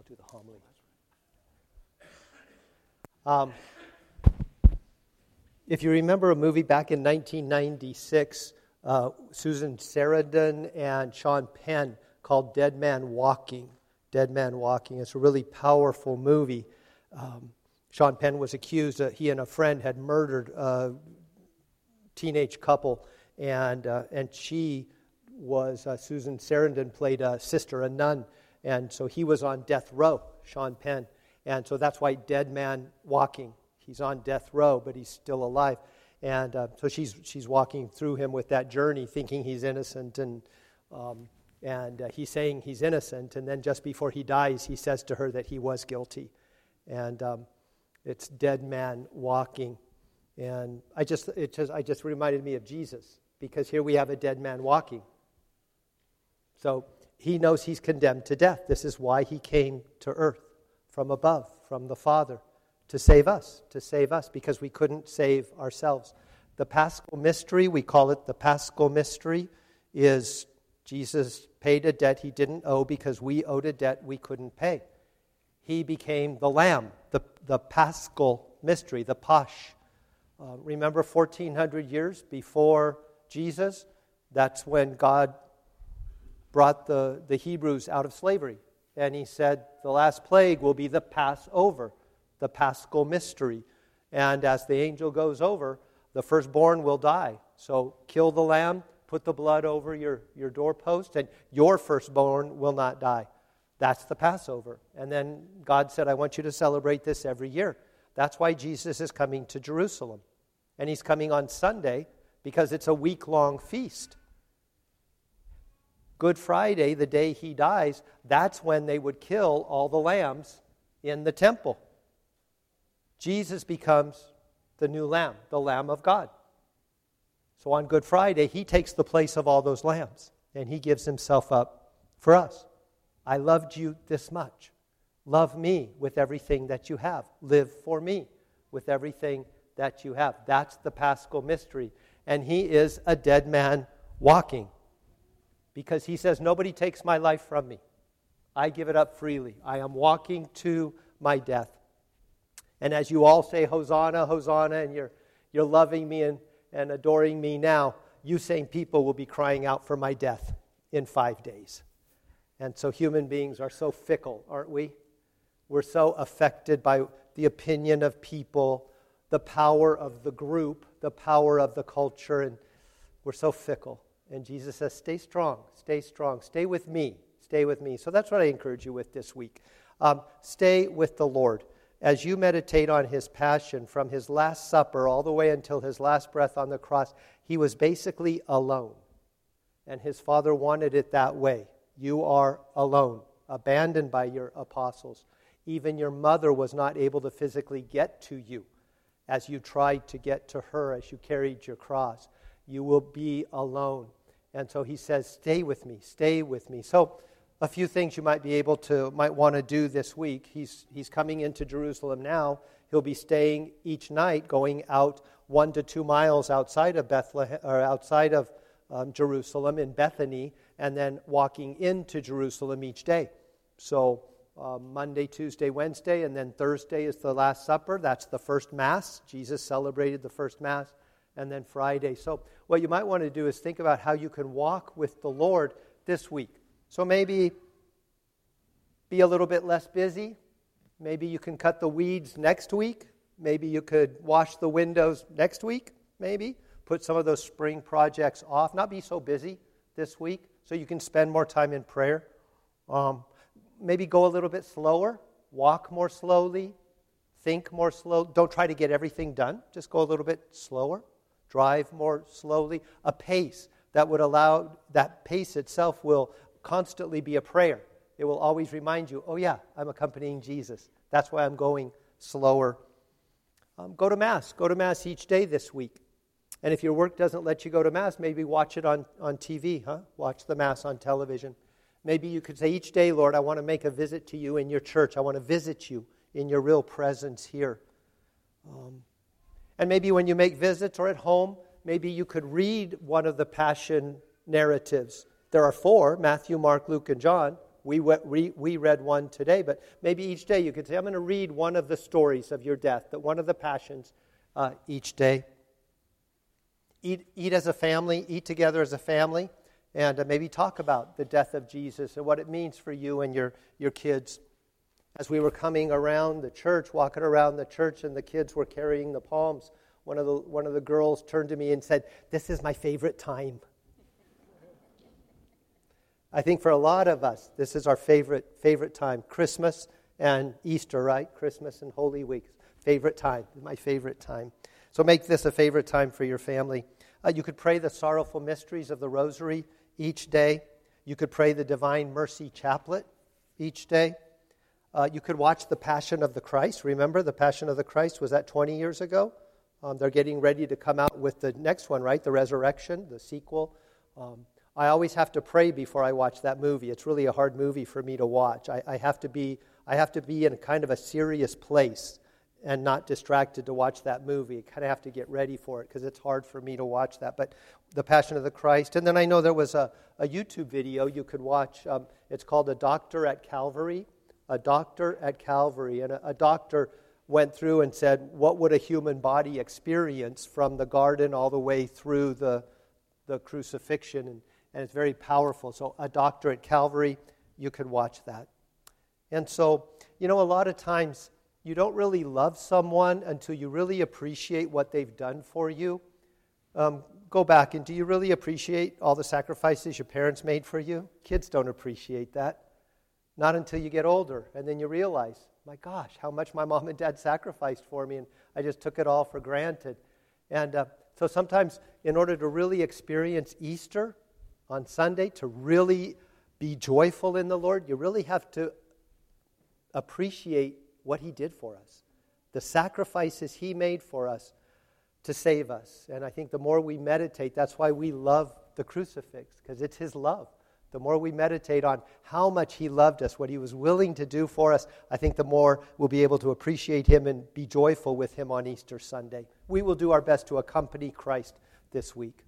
do the homily. If you remember a movie back in 1996, Susan Sarandon and Sean Penn, called Dead Man Walking. Dead Man Walking. It's a really powerful movie. Sean Penn was accused that he and a friend had murdered a teenage couple, and she was, Susan Sarandon played a sister, a nun, and so he was on death row, Sean Penn, and so that's why Dead Man Walking. He's on death row, but he's still alive, and so she's walking through him with that journey, thinking he's innocent, and he's saying he's innocent, and then just before he dies, he says to her that he was guilty, and it's Dead Man Walking, and it just reminded me of Jesus, because here we have a dead man walking. So he knows he's condemned to death. This is why he came to earth from above, from the Father, to save us, because we couldn't save ourselves. The Paschal Mystery, we call it the Paschal Mystery, is Jesus paid a debt he didn't owe because we owed a debt we couldn't pay. He became the Lamb, the Paschal Mystery, the Pasch. Remember 1,400 years before Jesus? That's when God brought the Hebrews out of slavery. And he said the last plague will be the Passover, the Paschal Mystery. And as the angel goes over, the firstborn will die. So kill the lamb, put the blood over your doorpost, and your firstborn will not die. That's the Passover. And then God said, I want you to celebrate this every year. That's why Jesus is coming to Jerusalem. And he's coming on Sunday because it's a week-long feast. Good Friday, the day he dies, that's when they would kill all the lambs in the temple. Jesus becomes the new lamb, the Lamb of God. So on Good Friday, he takes the place of all those lambs, and he gives himself up for us. I loved you this much. Love me with everything that you have. Live for me with everything that you have. That's the Paschal Mystery. And he is a dead man walking, because he says, nobody takes my life from me. I give it up freely. I am walking to my death. And as you all say, Hosanna, Hosanna, and you're loving me and adoring me now, you same people will be crying out for my death in 5 days. And so human beings are so fickle, aren't we? We're so affected by the opinion of people, the power of the group, the power of the culture, and we're so fickle. And Jesus says, stay strong, stay with me, stay with me. So that's what I encourage you with this week. Stay with the Lord. As you meditate on his passion from his Last Supper all the way until his last breath on the cross, he was basically alone. And his Father wanted it that way. You are alone, abandoned by your apostles. Even your mother was not able to physically get to you as you tried to get to her as you carried your cross. You will be alone. And so he says, stay with me, stay with me. So a few things you might want to do this week. He's coming into Jerusalem now. He'll be staying each night, going out 1 to 2 miles outside of Bethlehem, or outside of Jerusalem in Bethany, and then walking into Jerusalem each day. So Monday, Tuesday, Wednesday, and then Thursday is the Last Supper. That's the first Mass. Jesus celebrated the first Mass. And then Friday. So what you might want to do is think about how you can walk with the Lord this week. So maybe be a little bit less busy. Maybe you can cut the weeds next week. Maybe you could wash the windows next week, maybe. Put some of those spring projects off. Not be so busy this week so you can spend more time in prayer. Maybe go a little bit slower. Walk more slowly. Think more slowly. Don't try to get everything done. Just go a little bit slower. Drive more slowly. A pace that would allow, that pace itself will constantly be a prayer. It will always remind you, oh yeah, I'm accompanying Jesus. That's why I'm going slower. Go to Mass. Go to Mass each day this week. And if your work doesn't let you go to Mass, maybe watch it on TV, huh? Watch the Mass on television. Maybe you could say each day, Lord, I want to make a visit to you in your church. I want to visit you in your real presence here. And maybe when you make visits or at home, maybe you could read one of the Passion narratives. There are 4, Matthew, Mark, Luke, and John. We read one today, but maybe each day you could say, I'm going to read one of the stories of your death, one of the passions each day. Eat as a family, eat together as a family, and maybe talk about the death of Jesus and what it means for you and your kids. As we were coming around the church, walking around the church, and the kids were carrying the palms, one of the girls turned to me and said, "This is my favorite time." I think for a lot of us, this is our favorite time. Christmas and Easter, right? Christmas and Holy Week. Favorite time. My favorite time. So make this a favorite time for your family. You could pray the sorrowful mysteries of the Rosary each day. You could pray the Divine Mercy Chaplet each day. You could watch The Passion of the Christ. Remember, The Passion of the Christ, was that 20 years ago? They're getting ready to come out with the next one, right? The Resurrection, the sequel. I always have to pray before I watch that movie. It's really a hard movie for me to watch. I have to be in a kind of a serious place and not distracted to watch that movie. I kind of have to get ready for it because it's hard for me to watch that. But The Passion of the Christ. And then I know there was a YouTube video you could watch. It's called A Doctor at Calvary. A Doctor at Calvary. And a doctor went through and said, what would a human body experience from the garden all the way through the crucifixion? And it's very powerful. So A Doctor at Calvary, you could watch that. And so, a lot of times you don't really love someone until you really appreciate what they've done for you. Go back, and do you really appreciate all the sacrifices your parents made for you? Kids don't appreciate that. Not until you get older, and then you realize, my gosh, how much my mom and dad sacrificed for me, and I just took it all for granted. And so sometimes, in order to really experience Easter on Sunday, to really be joyful in the Lord, you really have to appreciate what He did for us, the sacrifices He made for us to save us. And I think the more we meditate, that's why we love the crucifix, because it's His love. The more we meditate on how much He loved us, what He was willing to do for us, I think the more we'll be able to appreciate Him and be joyful with Him on Easter Sunday. We will do our best to accompany Christ this week.